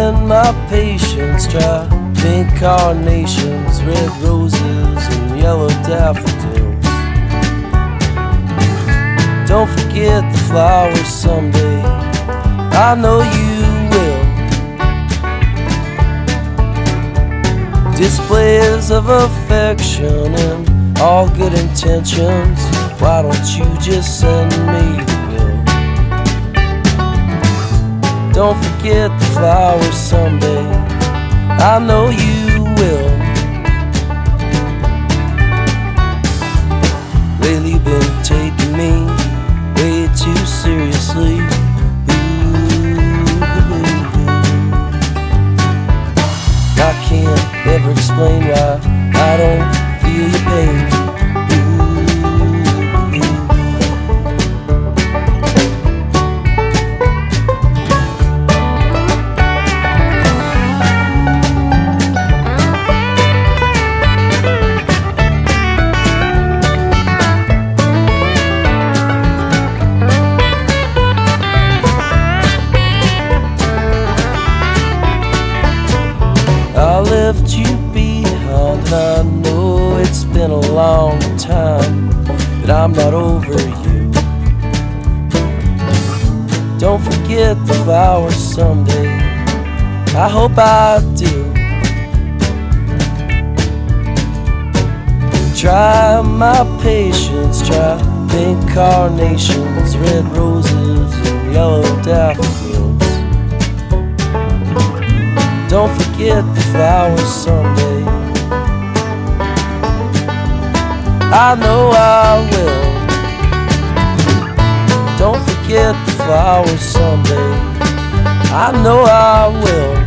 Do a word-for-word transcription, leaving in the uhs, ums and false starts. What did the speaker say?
spend my patience. Try pink carnations, red roses, and yellow daffodils. Don't forget the flowers someday, I know you will. Displays of affection and all good intentions, why don't you just send me the bill? Don't forget the flowers someday, I know you will. Lately been taking me way too seriously. Ooh, I can't ever explain why I don't feel your pain. I left you behind, and I know it's been a long time, but I'm not over you. Don't forget the flowers someday, I hope I do. Try my patience, try pink carnations, red roses, and yellow daffodils. Don't forget the flowers someday, I know I will. Don't forget the flowers someday, I know I will.